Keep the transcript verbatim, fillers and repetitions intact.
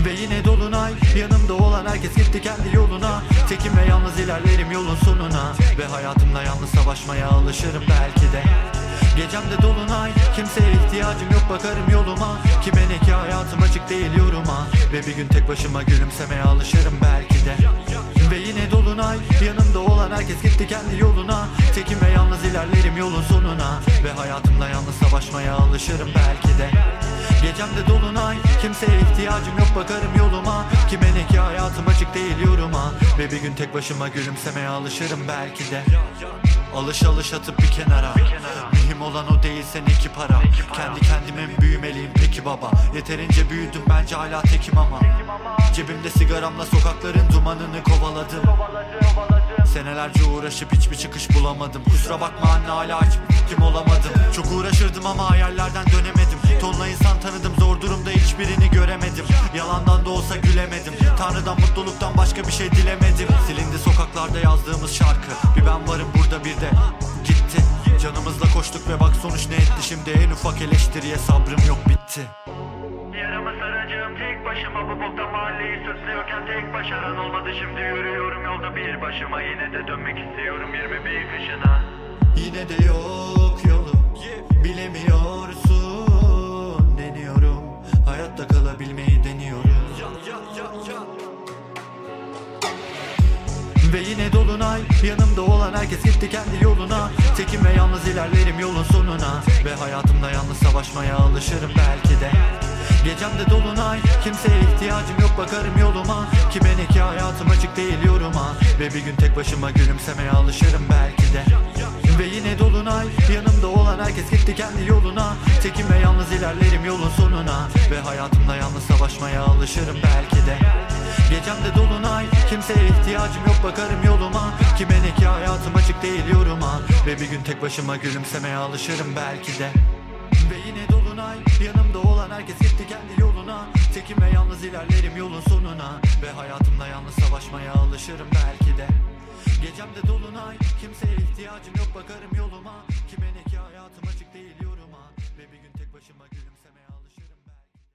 Ve yine dolunay, yanımda olan herkes gitti kendi yoluna. Tekim ve yalnız ilerlerim yolun sonuna. Ve hayatımla yalnız savaşmaya alışırım belki de. Gecemde dolunay, kimseye ihtiyacım yok, bakarım yoluma. Kime ne ki hayatım açık değil yoruma. Ve bir gün tek başıma gülümsemeye alışırım belki de. Ve yine dolunay, yanımda olan herkes gitti kendi yoluna. Tekim ve yalnız ilerlerim yolun sonuna. Ve hayatımla yalnız savaşmaya alışırım belki de. Gecemde dolunay, kimseye ihtiyacım yok, bakarım yoluma. Kime ne ki hayatım açık değil yoruma. Ve bir gün tek başıma gülümsemeye alışırım belki de. Alış alış atıp bir kenara, mühim olan o değil seninki para. Kendi kendime büyümeliyim peki baba. Yeterince büyüdüm bence hala tekim ama. Cebimde sigaramla sokakların dumanını kovaladım. Senelerce uğraşıp hiçbir çıkış bulamadım. Kusura bakma anne, hala hiç kim olamadım. Çok uğraşırdım ama hayallerden dönemedim. Tonla insan tanıdım, zor durumda hiçbirini göremedim. Yalandan da olsa gülemedim. Tanrıdan mutluluktan başka bir şey dilemedim. Silindi sokaklarda yazdığımız şarkı. Bir ben varım burada, bir de gitti. Canımızla koştuk ve bak sonuç ne etti. Şimdi en ufak eleştiriye sabrım yok, bitti. Yaramı saracağım tek başıma, bu bokta mahalleyi sırtlıyorken tek başaran olmadı. Şimdi yürüyorum yolda bir başıma, yine de dönmek istiyorum yirmi bir kışına. Yine de yok yolu, bilemiyorsun deniyorum. Hayatta kalabilmeyi deniyorum. Ve yine dolunay, yanımda olan herkes gitti kendi yoluna. Tekim ve yalnız ilerlerim yolun sonuna. Ve hayatımda yalnız savaşmaya alışırım belki de. Gecemde dolunay, kimseye ihtiyacım yok, bakarım yoluma. Kime ne ki hayatım açık değil yoruma. Ve bir gün tek başıma gülümsemeye alışırım belki de. Ve yine dolunay, yanımda olan herkes gitti kendi yoluna. Tekim ve yalnız ilerlerim yolun sonuna. Ve hayatımda yalnız savaşmaya alışırım belki de. Gecemde dolunay, kimseye ihtiyacım yok, bakarım yoluma. Kime ne ki hayatım açık değil yoruma. Ve bir gün tek başıma gülümsemeye alışırım belki de. Ve yine dolunay, yanımda olan herkes gitti kendi yoluna. Tekim ve yalnız ilerlerim yolun sonuna. Ve hayatımla yalnız savaşmaya alışırım belki de. Gecemde dolunay, kimseye ihtiyacım yok, bakarım yoluma.